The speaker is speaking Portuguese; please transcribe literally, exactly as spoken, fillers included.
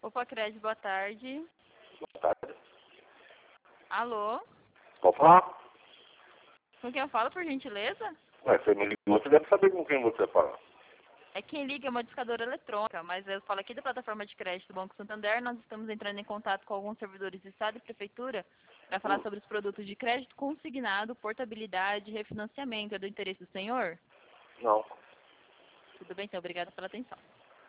Opa, Crédito, boa tarde. Boa tarde. Alô? Pode falar? Com quem eu falo, por gentileza? Ué, você me ligou, você deve saber com quem você fala. É quem liga, é uma discadora eletrônica, mas eu falo aqui da plataforma de crédito do Banco Santander. Nós estamos entrando em contato com alguns servidores do Estado e Prefeitura para falar Hum. sobre os produtos de crédito consignado, portabilidade e refinanciamento. É do interesse do senhor? Não. Tudo bem, então. Obrigada pela atenção.